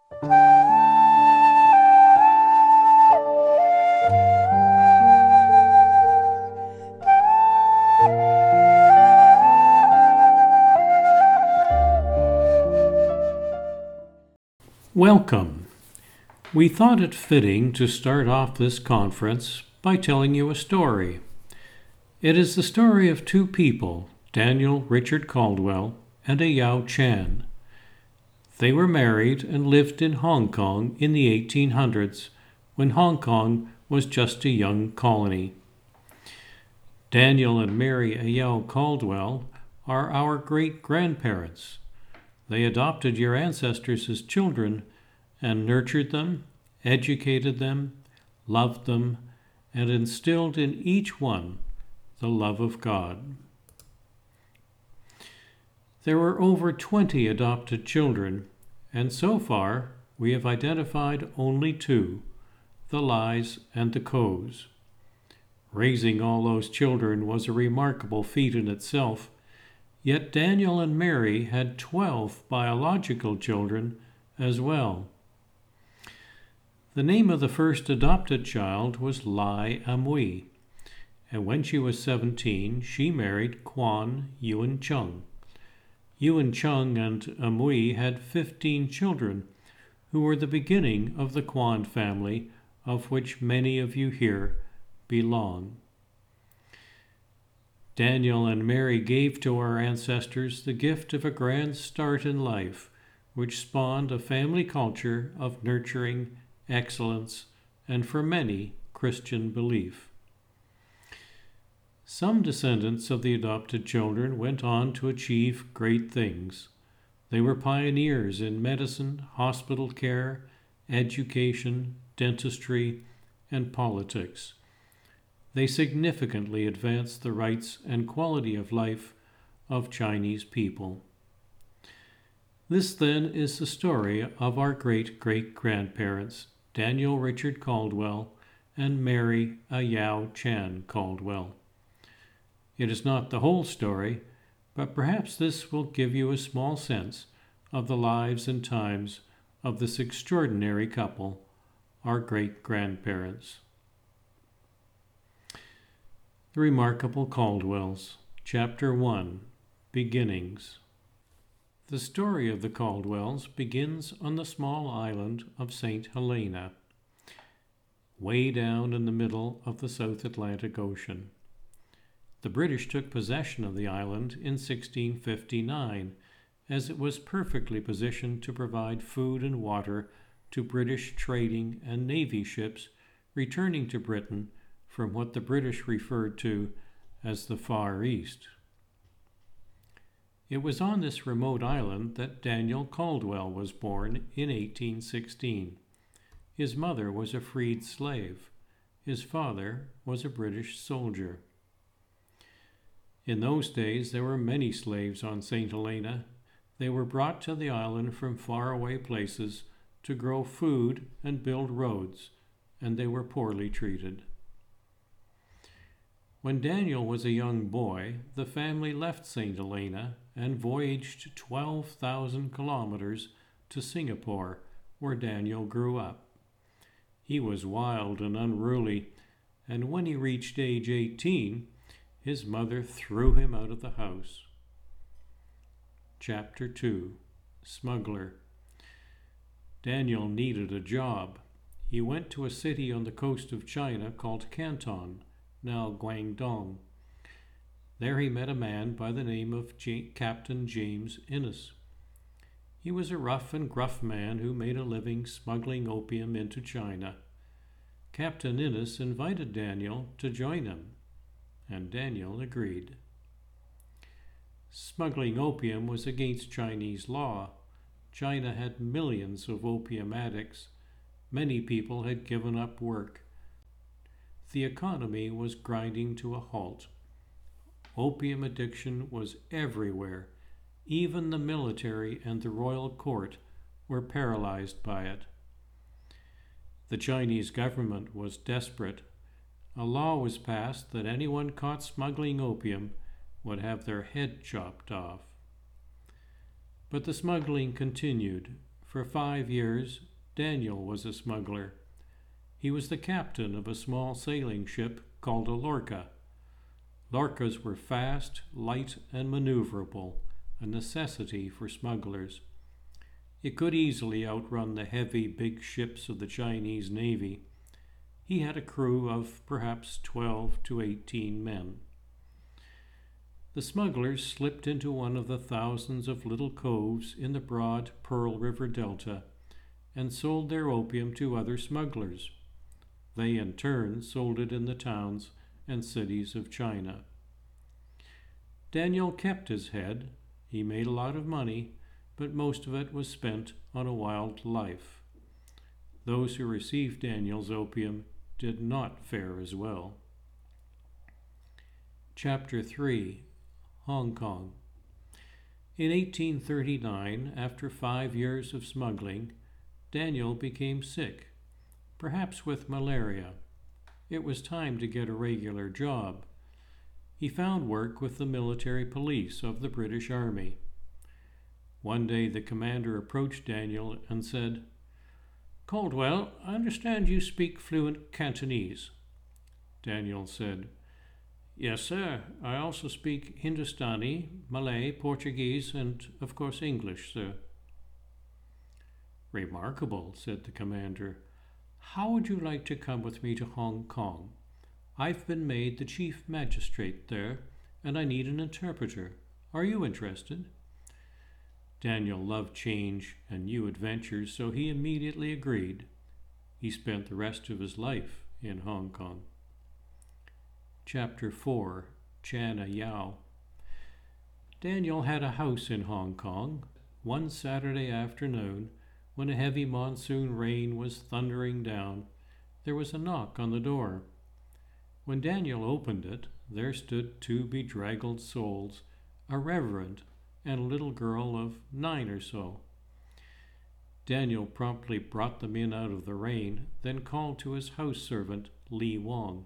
Welcome. We thought it fitting to start off this conference by telling you a story. It is the story of two people, Daniel Richard Caldwell and a Yao Chan. They were married and lived in Hong Kong in the 1800s, when Hong Kong was just a young colony. Daniel and Mary Ayau Caldwell are our great-grandparents. They adopted your ancestors as children and nurtured them, educated them, loved them, and instilled in each one the love of God. There were over 20 adopted children, and so far we have identified only 2, the Lies and the Koes. Raising all those children was a remarkable feat in itself, yet Daniel and Mary had 12 biological children as well. The name of the first adopted child was Lai Amui, and when she was 17, she married Quan Yuan Chung. Yuan Chung and Amui had 15 children, who were the beginning of the Quan family, of which many of you here belong. Daniel and Mary gave to our ancestors the gift of a grand start in life, which spawned a family culture of nurturing, excellence, and for many, Christian belief. Some descendants of the adopted children went on to achieve great things. They were pioneers in medicine, hospital care, education, dentistry, and politics. They significantly advanced the rights and quality of life of Chinese people. This, then, is the story of our great-great-grandparents, Daniel Richard Caldwell and Mary Ayau Chan Caldwell. It is not the whole story, but perhaps this will give you a small sense of the lives and times of this extraordinary couple, our great-grandparents. The Remarkable Caldwells, Chapter 1, Beginnings. The story of the Caldwells begins on the small island of St. Helena, way down in the middle of the South Atlantic Ocean. The British took possession of the island in 1659, as it was perfectly positioned to provide food and water to British trading and navy ships returning to Britain from what the British referred to as the Far East. It was on this remote island that Daniel Caldwell was born in 1816. His mother was a freed slave. His father was a British soldier. In those days, there were many slaves on St. Helena. They were brought to the island from faraway places to grow food and build roads, and they were poorly treated. When Daniel was a young boy, the family left St. Helena and voyaged 12,000 kilometers to Singapore, where Daniel grew up. He was wild and unruly, and when he reached age 18, his mother threw him out of the house. Chapter 2, Smuggler. Daniel needed a job. He went to a city on the coast of China called Canton, now Guangdong. There he met a man by the name of Captain James Innes. He was a rough and gruff man who made a living smuggling opium into China. Captain Innes invited Daniel to join him, and Daniel agreed. Smuggling opium was against Chinese law. China had millions of opium addicts. Many people had given up work. The economy was grinding to a halt. Opium addiction was everywhere. Even the military and the royal court were paralyzed by it. The Chinese government was desperate. A law was passed that anyone caught smuggling opium would have their head chopped off. But the smuggling continued. For 5 years, Daniel was a smuggler. He was the captain of a small sailing ship called a lorcha. Lorchas were fast, light, and maneuverable, a necessity for smugglers. It could easily outrun the heavy, big ships of the Chinese Navy. He had a crew of perhaps 12 to 18 men. The smugglers slipped into one of the thousands of little coves in the broad Pearl River Delta and sold their opium to other smugglers. They, in turn, sold it in the towns and cities of China. Daniel kept his head. He made a lot of money, but most of it was spent on a wild life. Those who received Daniel's opium did not fare as well. Chapter 3. Hong Kong. In 1839, after 5 years of smuggling, Daniel became sick, perhaps with malaria. It was time to get a regular job. He found work with the military police of the British Army. One day the commander approached Daniel and said, "Caldwell, I understand you speak fluent Cantonese." Daniel said, "Yes, sir. I also speak Hindustani, Malay, Portuguese, and, of course, English, sir." "Remarkable," said the commander. "How would you like to come with me to Hong Kong? I've been made the chief magistrate there, and I need an interpreter. Are you interested?" Daniel loved change and new adventures, so he immediately agreed. He spent the rest of his life in Hong Kong. Chapter 4. Chana Yao. Daniel had a house in Hong Kong. One Saturday afternoon, when a heavy monsoon rain was thundering down, there was a knock on the door. When Daniel opened it, there stood 2 bedraggled souls, a reverend and a little girl of 9 or so. Daniel promptly brought them in out of the rain, then called to his house servant, Li Wong.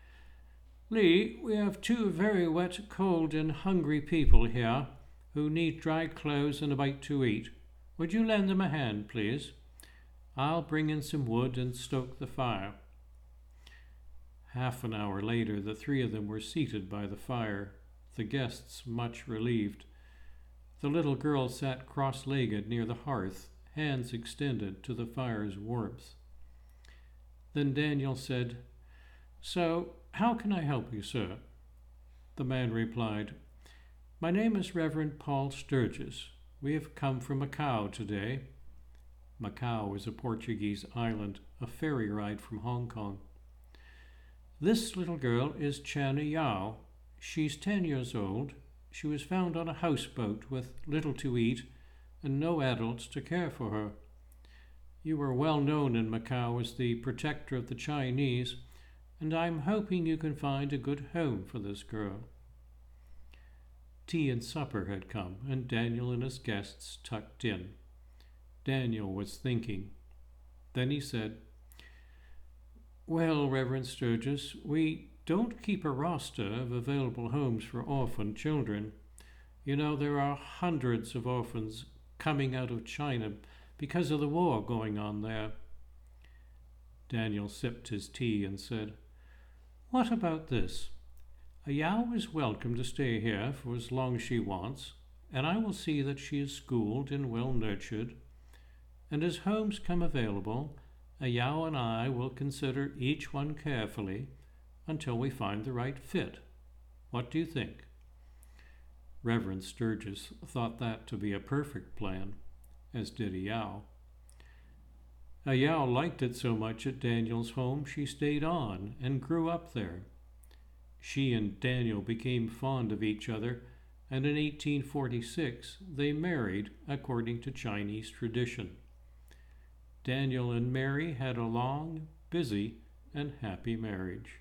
"Li, we have 2 very wet, cold, and hungry people here who need dry clothes and a bite to eat. Would you lend them a hand, please? I'll bring in some wood and stoke the fire." Half an hour later, the 3 of them were seated by the fire, the guests much relieved. The little girl sat cross-legged near the hearth, hands extended to the fire's warmth. Then Daniel said, "So, how can I help you, sir?" The man replied, "My name is Reverend Paul Sturgis. We have come from Macau today." Macau is a Portuguese island, a ferry ride from Hong Kong. "This little girl is Chana Yao. She's 10 years old. She was found on a houseboat with little to eat and no adults to care for her. You are well known in Macau as the protector of the Chinese, and I'm hoping you can find a good home for this girl." Tea and supper had come, and Daniel and his guests tucked in. Daniel was thinking. Then he said, "Well, Reverend Sturgis, we don't keep a roster of available homes for orphan children. You know, there are hundreds of orphans coming out of China because of the war going on there." Daniel sipped his tea and said, "What about this? A Yao is welcome to stay here for as long as she wants, and I will see that she is schooled and well nurtured. And as homes come available, a Yao and I will consider each one carefully until we find the right fit. What do you think?" Reverend Sturgis thought that to be a perfect plan, as did a Yao. A Yao liked it so much at Daniel's home she stayed on and grew up there. She and Daniel became fond of each other, and in 1846 they married according to Chinese tradition. Daniel and Mary had a long, busy, and happy marriage.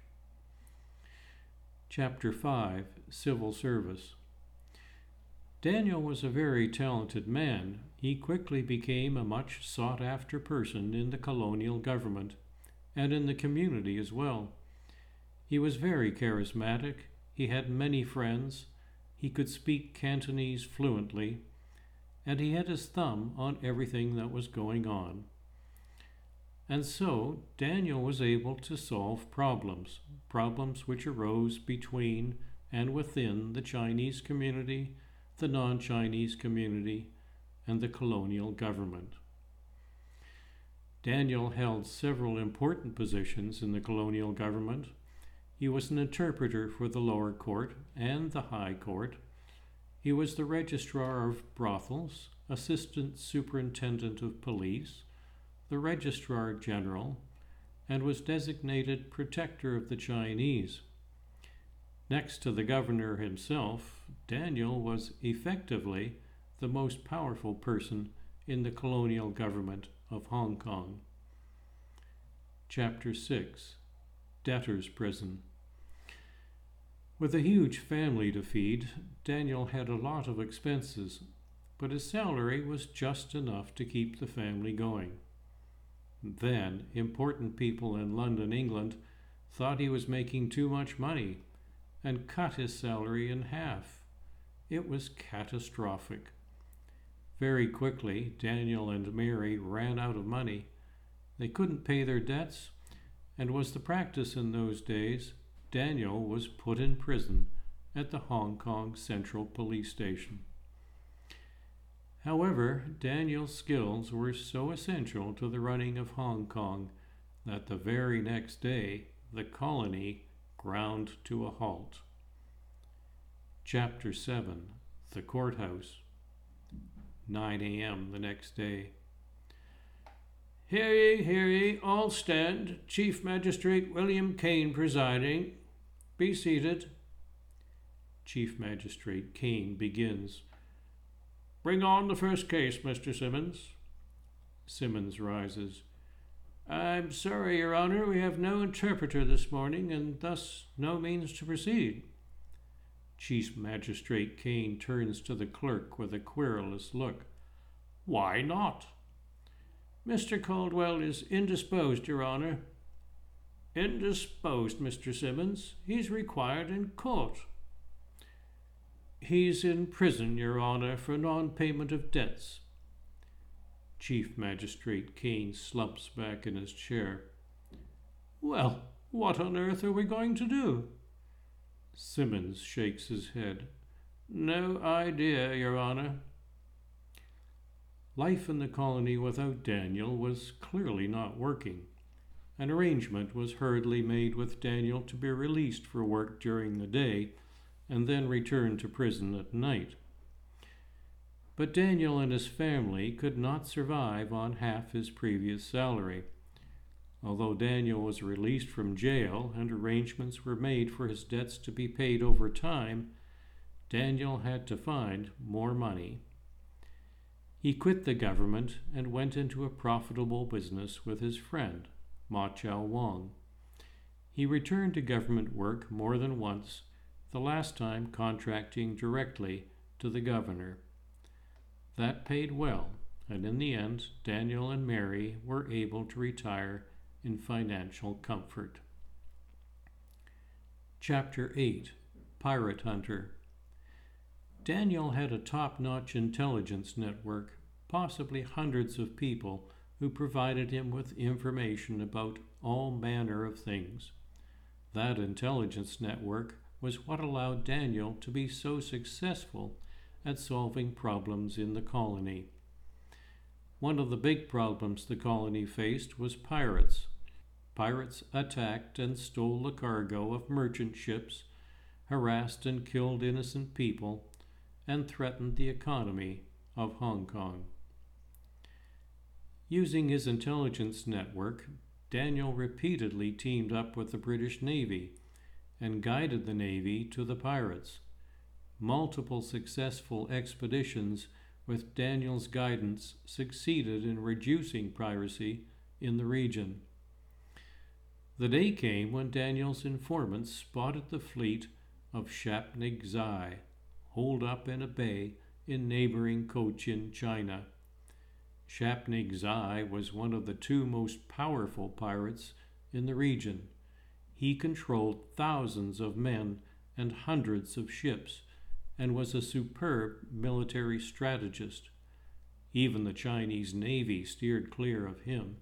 Chapter 5. Civil Service. Daniel was a very talented man. He quickly became a much sought-after person in the colonial government and in the community as well. He was very charismatic. He had many friends. He could speak Cantonese fluently. and he had his thumb on everything that was going on. And so Daniel was able to solve problems which arose between and within the Chinese community, the non-Chinese community, and the colonial government. Daniel held several important positions in the colonial government. He was an interpreter for the lower court and the high court. He was the registrar of brothels, assistant superintendent of police, the registrar general, and was designated protector of the Chinese. Next to the governor himself, Daniel was effectively the most powerful person in the colonial government of Hong Kong. Chapter 6. Debtor's Prison. With a huge family to feed, Daniel had a lot of expenses, but his salary was just enough to keep the family going. Then, important people in London, England, thought he was making too much money and cut his salary in half. It was catastrophic. Very quickly, Daniel and Mary ran out of money. They couldn't pay their debts, and was the practice in those days, Daniel was put in prison at the Hong Kong Central Police Station. However, Daniel's skills were so essential to the running of Hong Kong that the very next day the colony ground to a halt. Chapter 7. The Courthouse. 9 a.m. the next day. Hear ye, all stand. Chief Magistrate William Kane presiding. Be seated. Chief Magistrate Kane begins. Bring on the first case, Mr. Simmons. Simmons rises. I'm sorry, Your Honor, we have no interpreter this morning, and thus no means to proceed. Chief Magistrate Kane turns to the clerk with a querulous look. Why not? Mr. Caldwell is indisposed, Your Honor. Indisposed, Mr. Simmons. He's required in court. He's in prison, Your Honor, for non-payment of debts. Chief Magistrate Kane slumps back in his chair. Well, what on earth are we going to do? Simmons shakes his head. No idea, Your Honor. Life in the colony without Daniel was clearly not working. An arrangement was hurriedly made with Daniel to be released for work during the day and then return to prison at night. But Daniel and his family could not survive on half his previous salary. Although Daniel was released from jail and arrangements were made for his debts to be paid over time, Daniel had to find more money. He quit the government and went into a profitable business with his friend, Ma Chao Wong. He returned to government work more than once, the last time contracting directly to the governor. That paid well, and in the end, Daniel and Mary were able to retire in financial comfort. Chapter 8. Pirate Hunter. Daniel had a top-notch intelligence network, possibly hundreds of people who provided him with information about all manner of things. That intelligence network was what allowed Daniel to be so successful at solving problems in the colony. One of the big problems the colony faced was pirates. Pirates attacked and stole the cargo of merchant ships, harassed and killed innocent people, and threatened the economy of Hong Kong. Using his intelligence network, Daniel repeatedly teamed up with the British Navy and guided the Navy to the pirates. Multiple successful expeditions with Daniel's guidance succeeded in reducing piracy in the region. The day came when Daniel's informants spotted the fleet of Shapnig Zai holed up in a bay in neighboring Cochin, China. Shapnig Zai was one of the two most powerful pirates in the region. He controlled thousands of men and hundreds of ships, and was a superb military strategist. Even the Chinese Navy steered clear of him.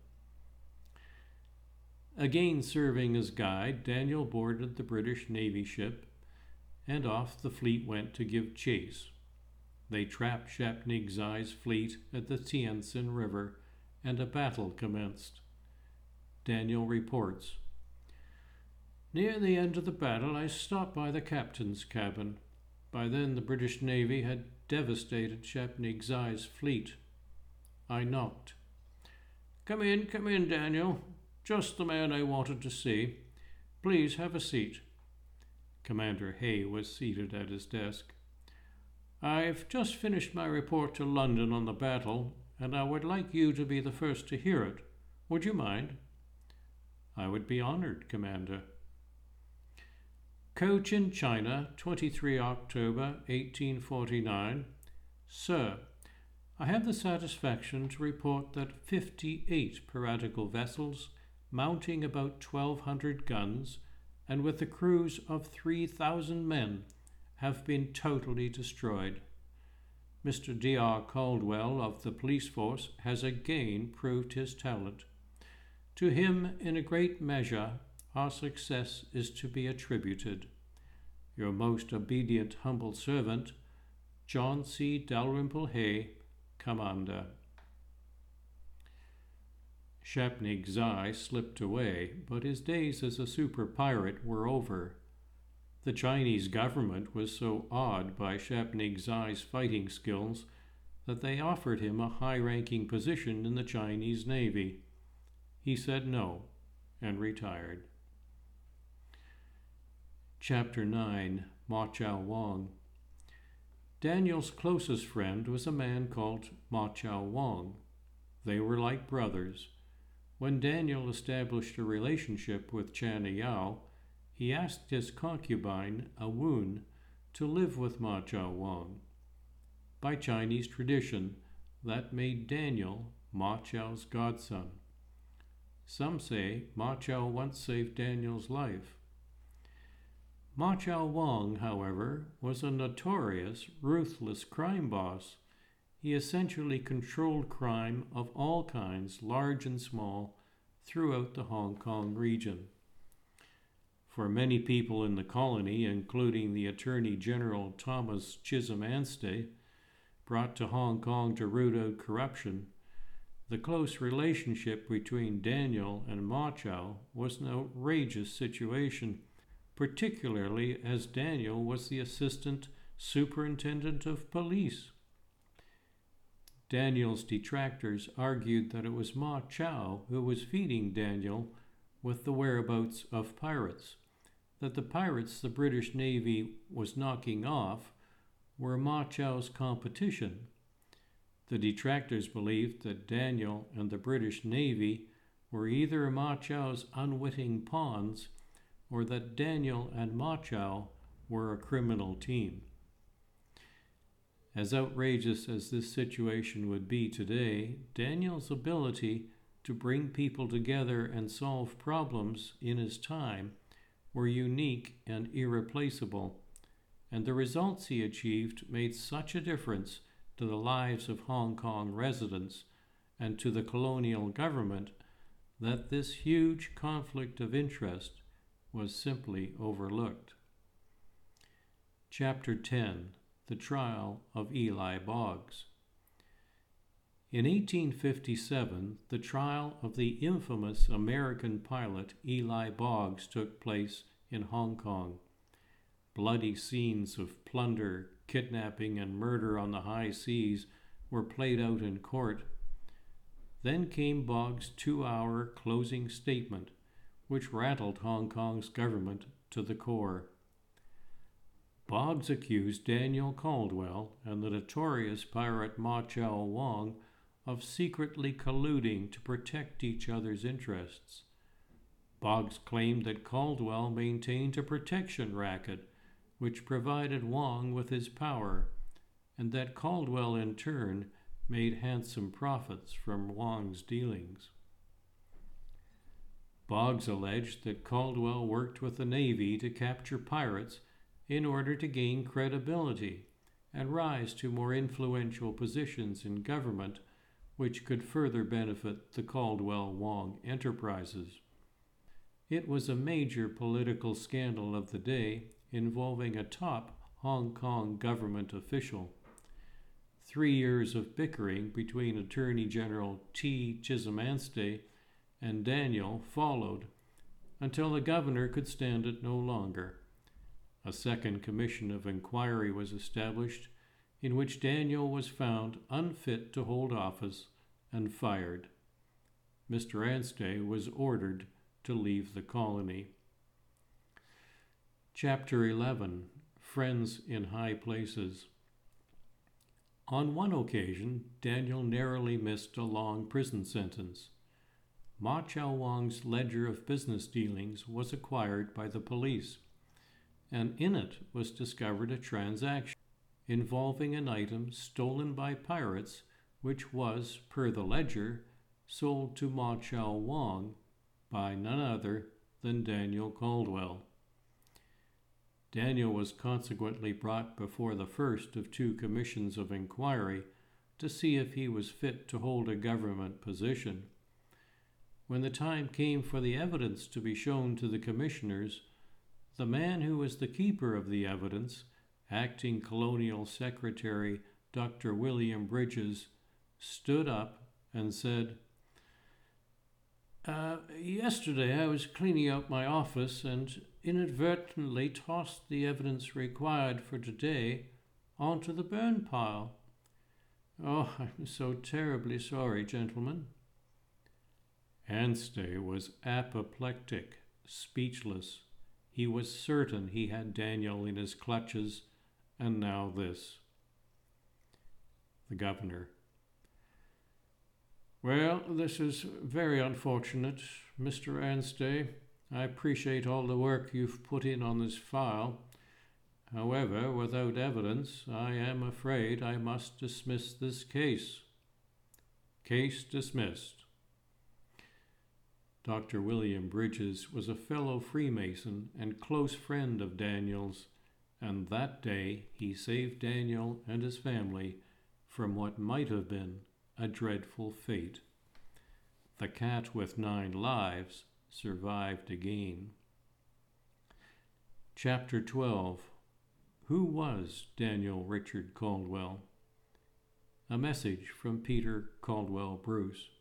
Again serving as guide, Daniel boarded the British Navy ship, and off the fleet went to give chase. They trapped Shapnig's Zai's fleet at the Tientsin River, and a battle commenced. Daniel reports, "Near the end of the battle, I stopped by the captain's cabin. By then, the British Navy had devastated Shapnig's Zai's fleet. I knocked. 'Come in, Daniel. Just the man I wanted to see. Please have a seat.' Commander Hay was seated at his desk. 'I've just finished my report to London on the battle, and I would like you to be the first to hear it. Would you mind?' 'I would be honored, Commander.' Cochin, China, 23 October 1849. Sir, I have the satisfaction to report that 58 piratical vessels, mounting about 1,200 guns, and with the crews of 3,000 men, have been totally destroyed. Mr. D.R. Caldwell of the police force has again proved his talent. To him, in a great measure, our success is to be attributed. Your most obedient humble servant, John C. Dalrymple Hay, Commander." Shapnig's Zai slipped away, but his days as a super pirate were over. The Chinese government was so awed by Shapnig's Zai's fighting skills that they offered him a high-ranking position in the Chinese Navy. He said no and retired. Chapter 9. Ma Chao Wang. Daniel's closest friend was a man called Ma Chao Wang. They were like brothers. When Daniel established a relationship with Chan Yao, he asked his concubine, Awun, to live with Ma Chao Wang. By Chinese tradition, that made Daniel Ma Chao's godson. Some say Ma Chao once saved Daniel's life. Ma Chao Wang, however, was a notorious, ruthless crime boss. He essentially controlled crime of all kinds, large and small, throughout the Hong Kong region. For many people in the colony, including the Attorney General Thomas Chisholm Anstey, brought to Hong Kong to root out corruption, the close relationship between Daniel and Ma Chao was an outrageous situation, particularly as Daniel was the assistant superintendent of police. Daniel's detractors argued that it was Ma Chao who was feeding Daniel with the whereabouts of pirates, that the pirates the British Navy was knocking off were Ma Chao's competition. The detractors believed that Daniel and the British Navy were either Ma Chao's unwitting pawns or that Daniel and Ma Chao were a criminal team. As outrageous as this situation would be today, Daniel's ability to bring people together and solve problems in his time were unique and irreplaceable, and the results he achieved made such a difference to the lives of Hong Kong residents and to the colonial government that this huge conflict of interest was simply overlooked. Chapter 10. The Trial of Eli Boggs. In 1857, the trial of the infamous American pilot Eli Boggs took place in Hong Kong. Bloody scenes of plunder, kidnapping, and murder on the high seas were played out in court. Then came Boggs' 2-hour closing statement, which rattled Hong Kong's government to the core. Boggs accused Daniel Caldwell and the notorious pirate Ma Chao Wang of secretly colluding to protect each other's interests. Boggs claimed that Caldwell maintained a protection racket which provided Wang with his power, and that Caldwell in turn made handsome profits from Wang's dealings. Boggs alleged that Caldwell worked with the Navy to capture pirates in order to gain credibility and rise to more influential positions in government which could further benefit the Caldwell-Wong enterprises. It was a major political scandal of the day involving a top Hong Kong government official. 3 years of bickering between Attorney General T. Chizimanste and Daniel followed until the governor could stand it no longer. A second commission of inquiry was established in which Daniel was found unfit to hold office and fired. Mr. Anstey was ordered to leave the colony. Chapter 11. Friends in High Places. On one occasion, Daniel narrowly missed a long prison sentence. Ma Chao Wong's ledger of business dealings was acquired by the police, and in it was discovered a transaction involving an item stolen by pirates which was, per the ledger, sold to Ma Chao Wong by none other than Daniel Caldwell. Daniel was consequently brought before the first of 2 commissions of inquiry to see if he was fit to hold a government position. When the time came for the evidence to be shown to the commissioners, the man who was the keeper of the evidence, acting Colonial Secretary Dr. William Bridges, stood up and said, Yesterday I was cleaning out my office and inadvertently tossed the evidence required for today onto the burn pile. Oh, I'm so terribly sorry, gentlemen." Anstey was apoplectic, speechless. He was certain he had Daniel in his clutches, and now this. The governor. "Well, this is very unfortunate, Mr. Anstey. I appreciate all the work you've put in on this file. However, without evidence, I am afraid I must dismiss this case." Case dismissed. Dr. William Bridges was a fellow Freemason and close friend of Daniel's, and that day he saved Daniel and his family from what might have been a dreadful fate. The cat with 9 lives survived again. Chapter 12. Who was Daniel Richard Caldwell? A message from Peter Caldwell Bruce.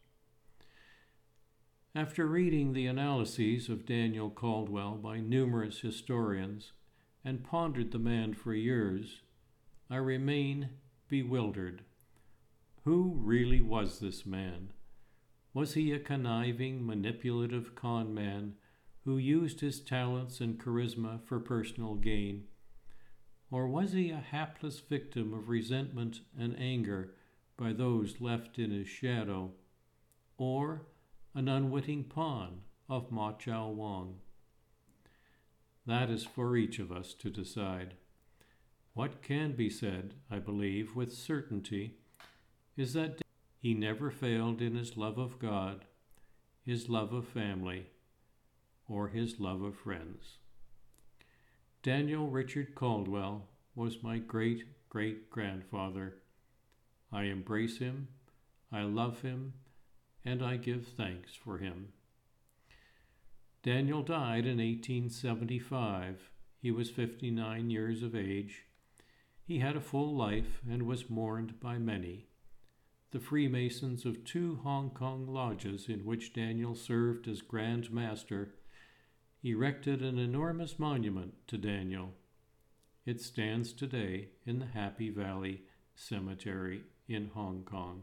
After reading the analyses of Daniel Caldwell by numerous historians and pondered the man for years, I remain bewildered. Who really was this man? Was he a conniving, manipulative con man who used his talents and charisma for personal gain? Or was he a hapless victim of resentment and anger by those left in his shadow? Or an unwitting pawn of Ma Chao Wong? That is for each of us to decide. What can be said, I believe, with certainty, is that he never failed in his love of God, his love of family, or his love of friends. Daniel Richard Caldwell was my great-great-grandfather. I embrace him, I love him, and I give thanks for him. Daniel died in 1875. He was 59 years of age. He had a full life and was mourned by many. The Freemasons of 2 Hong Kong lodges in which Daniel served as Grand Master erected an enormous monument to Daniel. It stands today in the Happy Valley Cemetery in Hong Kong.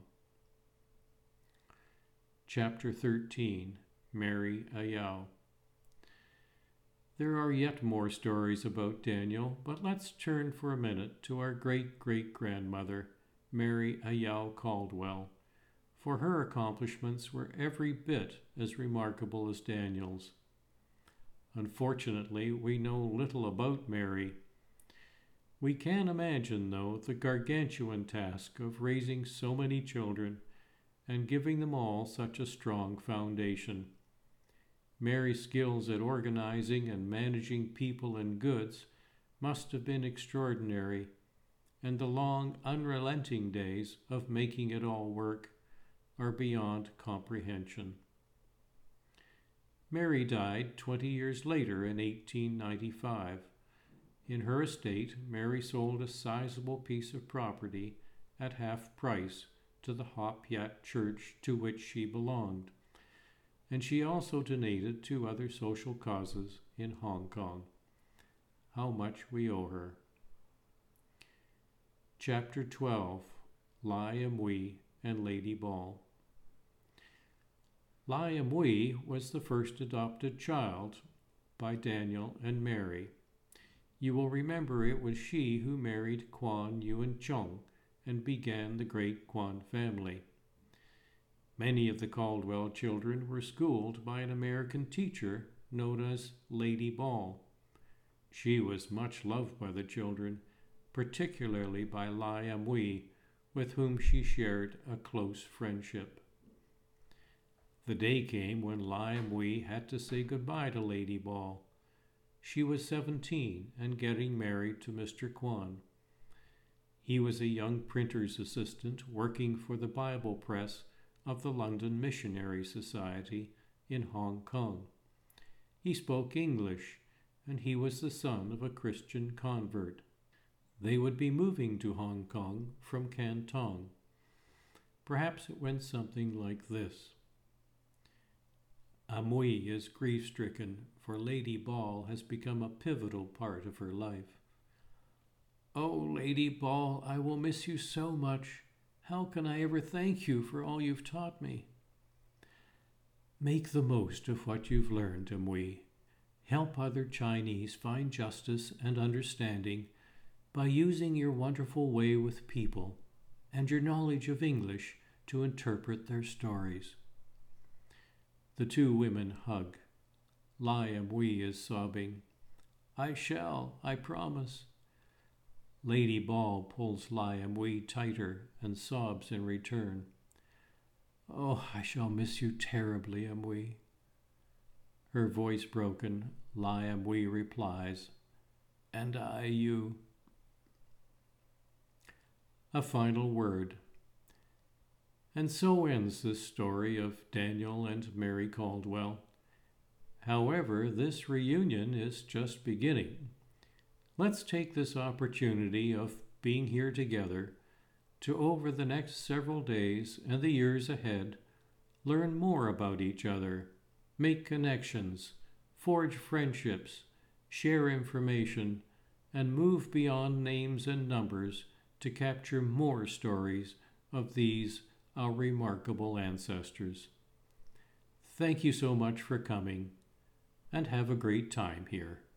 Chapter 13. Mary Ayau. There are yet more stories about Daniel, but let's turn for a minute to our great-great-grandmother, Mary Ayau Caldwell, for her accomplishments were every bit as remarkable as Daniel's. Unfortunately, we know little about Mary. We can imagine, though, the gargantuan task of raising so many children and giving them all such a strong foundation. Mary's skills at organizing and managing people and goods must have been extraordinary, and the long, unrelenting days of making it all work are beyond comprehension. Mary died 20 years later in 1895. In her estate, Mary sold a sizable piece of property at half price to the Hop Yat Church to which she belonged, and she also donated to other social causes in Hong Kong. How much we owe her. Chapter 12. Lai Amui and Lady Ball. Lai Amui was the first adopted child by Daniel and Mary. You will remember it was she who married Kwan Yuan Chung and began the great Kwan family. Many of the Caldwell children were schooled by an American teacher known as Lady Ball. She was much loved by the children, particularly by Lai Amui, with whom she shared a close friendship. The day came when Lai Amui had to say goodbye to Lady Ball. She was 17 and getting married to Mr. Kwan. He was a young printer's assistant working for the Bible press of the London Missionary Society in Hong Kong. He spoke English, and he was the son of a Christian convert. They would be moving to Hong Kong from Canton. Perhaps it went something like this. Amui is grief-stricken, for Lady Ball has become a pivotal part of her life. "Oh, Lady Ball, I will miss you so much. How can I ever thank you for all you've taught me?" Make the most of what you've learned, Amui. Help other Chinese find justice and understanding by using your wonderful way with people and your knowledge of English to interpret their stories. The two women hug. Lai Amui is sobbing. "I shall, I promise." Lady Ball pulls Lai Amui tighter and sobs in return. "Oh, I shall miss you terribly, Amui." Her voice broken, Lai Amui replies, "And I you." A final word. And so ends this story of Daniel and Mary Caldwell. However, this reunion is just beginning. Let's take this opportunity of being here together to, over the next several days and the years ahead, learn more about each other, make connections, forge friendships, share information, and move beyond names and numbers to capture more stories of these our remarkable ancestors. Thank you so much for coming, and have a great time here.